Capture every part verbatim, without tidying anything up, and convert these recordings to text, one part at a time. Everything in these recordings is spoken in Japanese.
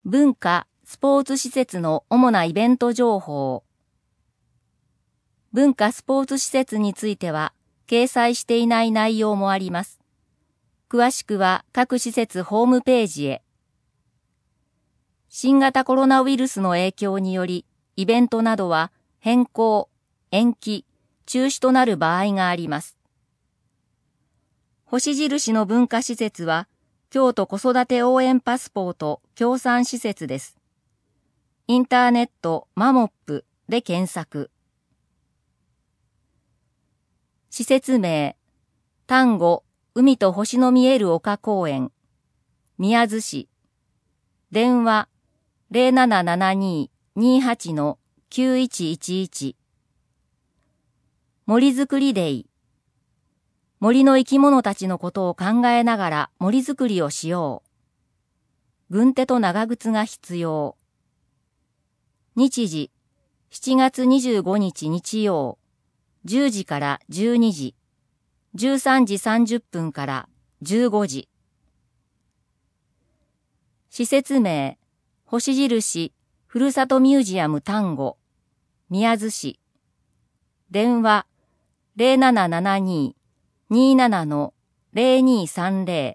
文化・スポーツ施設の主なイベント情報。文化・スポーツ施設については、掲載していない内容もあります。詳しくは各施設ホームページへ。新型コロナウイルスの影響により、イベントなどは変更、延期、中止となる場合があります。星印の文化施設は、京都子育て応援パスポート協賛施設です。インターネットマモップで検索。施設名、丹後海と星の見える丘公園、宮津市。電話 ゼロななななにーにーはち きゅういちいちいち。森づくりデイ。森の生き物たちのことを考えながら森づくりをしよう。軍手と長靴が必要。日時、しちがつにじゅうごにち日曜、じゅうじからじゅうにじ、じゅうさんじさんじゅっぷんからじゅうごじ。施設名、星印、ふるさとミュージアム丹後、宮津市。電話、ゼロななななにーにーななのゼロにーさんゼ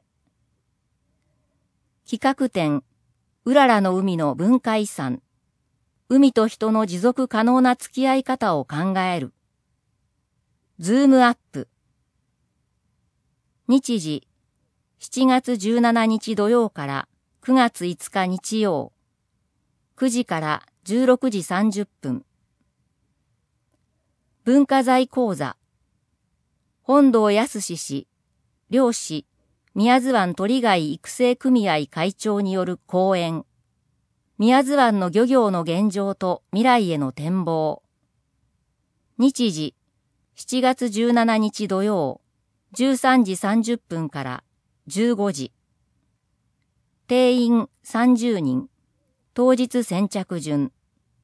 ロ。企画展、うららの海の文化遺産。海と人の持続可能な付き合い方を考える。ズームアップ。日時、しちがつじゅうしちにち土曜からくがついつか日曜、くじからじゅうろくじさんじゅっぷん。文化財講座。本堂康氏、漁師、宮津湾鳥貝育成組合会長による講演。宮津湾の漁業の現状と未来への展望。日時、しちがつじゅうしちにち土曜、じゅうさんじさんじゅっぷんからじゅうごじ。定員さんじゅうにん、当日先着順。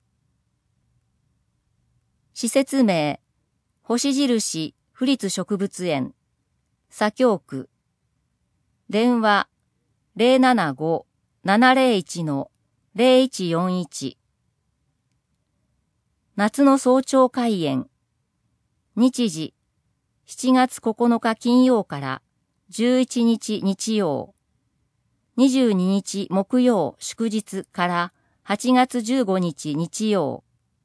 施設名、星印府立植物園、左京区。電話 ゼロななごーななゼロいちのゼロいちよんいち。夏の早朝開園。日時、しちがつここのか金曜からじゅういちにち日曜、にじゅうににち木曜祝日からはちがつじゅうごにち日曜。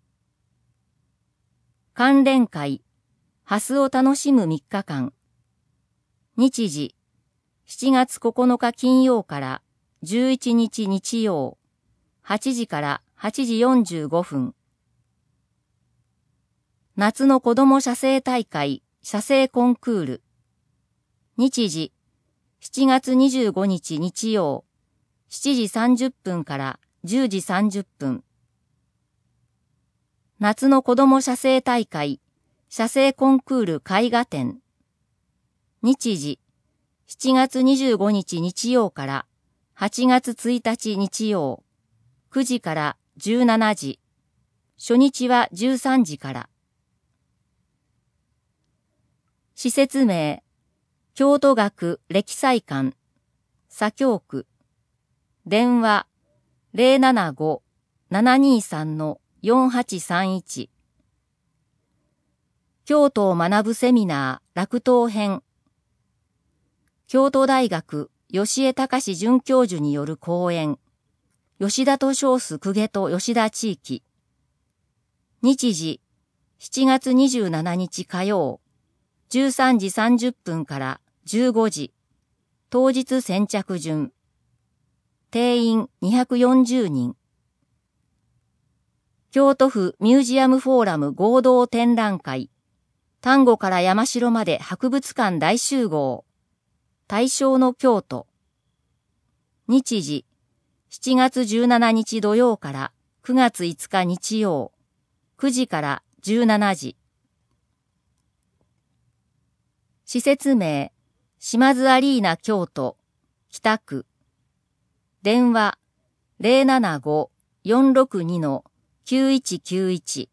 関連会、ハスを楽しむみっかかん。日時、しちがつここのか金曜からじゅういちにち日曜、はちじからはちじよんじゅうごふん。夏の子ども写生大会、写生コンクール。日時、しちがつにじゅうごにち日曜、しちじさんじゅっぷんからじゅうじさんじゅっぷん。夏の子ども写生大会、写生コンクール絵画展。日時、しちがつにじゅうごにち日曜からはちがつついたち日曜、くじからじゅうしちじ。初日はじゅうさんじから。施設名、京都学歴彩館、左京区。電話 ゼロななごーななにーさんのよんはちさんいち。京都を学ぶセミナー楽東編。京都大学吉江隆准教授による講演。吉田と称す公家と吉田地域。日時、しちがつにじゅうしちにち火曜、じゅうさんじさんじゅっぷんからじゅうごじ。当日先着順。定員にひゃくよんじゅうにん。京都府ミュージアムフォーラム合同展覧会。丹後から山城まで博物館大集合。大正の京都。日時、しちがつじゅうしちにち土曜からくがついつか日曜、くじからじゅうしちじ。施設名、島津アリーナ京都、北区。電話 ゼロななごーよんろくにのきゅういちきゅういち。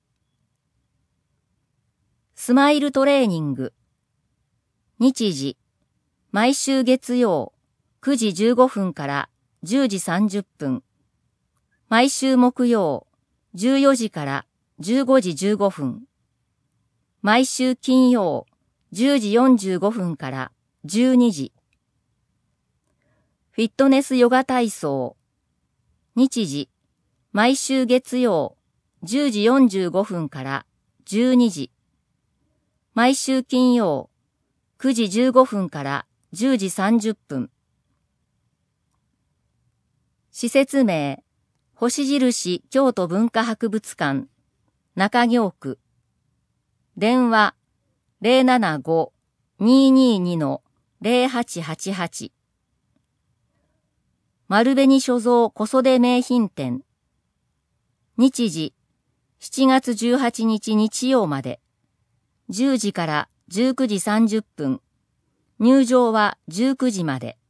スマイルトレーニング。日時、毎週月曜、くじじゅうごふんからじゅうじさんじゅっぷん。 毎週木曜じゅうよじからじゅうごじじゅうごふん。毎週金曜じゅうじよんじゅうごふんからじゅうにじ。フィットネスヨガ体操。日時、毎週月曜じゅうじよんじゅうごふんからじゅうにじ。毎週金曜くじじゅうごふんからじゅうじさんじゅっぷん。施設名、星印京都文化博物館、中京区。電話 ゼロななご にーにーに ゼロはちはちはち。丸紅所蔵小袖名品店。日時、しちがつじゅうはちにち日曜まで。じゅうじからじゅうくじさんじゅっぷん。入場はじゅうくじまで。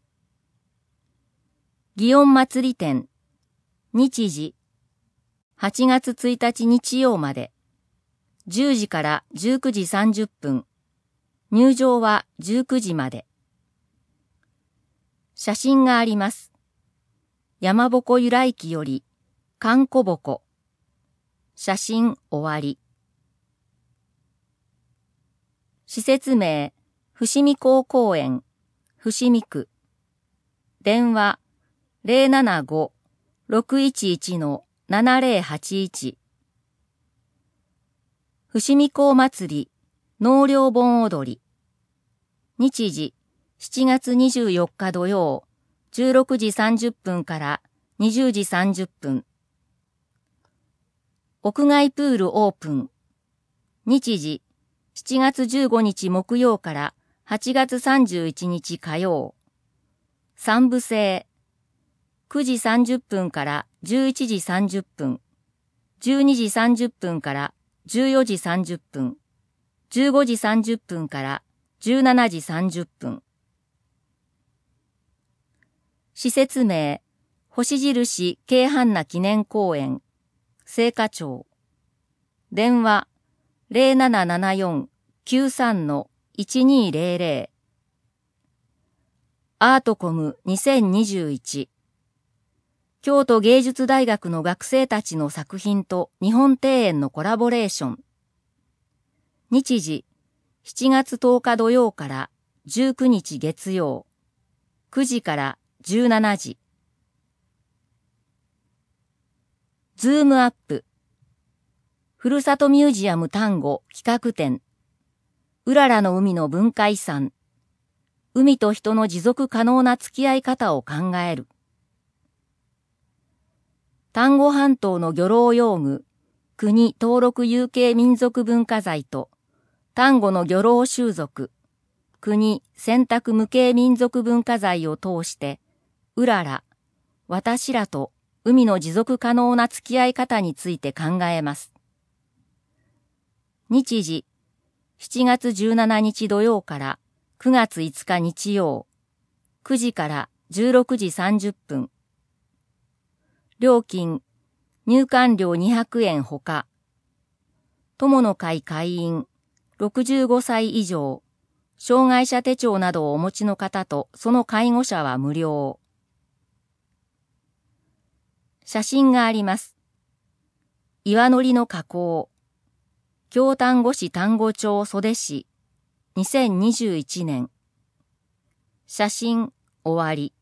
祇園祭店。日時、はちがつついたち日曜まで。じゅうじからじゅうくじさんじゅっぷん。入場はじゅうくじまで。写真があります。山鉾由来記より、観古鉾。写真終わり。施設名、伏見港公園、伏見区。電話、ゼロななご ろくいちいち ななゼロはちいち。伏見港祭り、納涼盆踊り。日時、しちがつにじゅうよっか土曜、じゅうろくじさんじゅっぷんからにじゅうじさんじゅっぷん。屋外プールオープン。日時、しちがつじゅうごにち木曜からはちがつさんじゅういちにち火曜。三部制。くじさんじゅっぷんからじゅういちじさんじゅっぷん。じゅうにじさんじゅっぷんからじゅうよじさんじゅっぷん。じゅうごじさんじゅっぷんからじゅうしちじさんじゅっぷん。施設名、星印京阪那記念公園、青果町。電話、ゼロななななよん きゅうさん いちにゼロゼロ。アートコムにせんにじゅういち。京都芸術大学の学生たちの作品と日本庭園のコラボレーション。日時、しちがつとおか土曜からじゅうくにち月曜。くじからじゅうしちじ。ズームアップ。ふるさとミュージアム丹後企画展。うららの海の文化遺産。海と人の持続可能な付き合い方を考える。丹後半島の漁労用具、国登録有形民族文化財と、丹後の漁労習俗、国選択無形民族文化財を通して、うらら、私らと海の持続可能な付き合い方について考えます。日時、しちがつじゅうしちにち土曜からくがついつか日曜、くじからじゅうろくじさんじゅっぷん。料金、入館料にひゃくえんほか。友の会会員、ろくじゅうごさい以上、障害者手帳などをお持ちの方とその介護者は無料。写真があります。岩のりの加工。京丹後市丹後町袖市、にせんにじゅういちねん。写真終わり。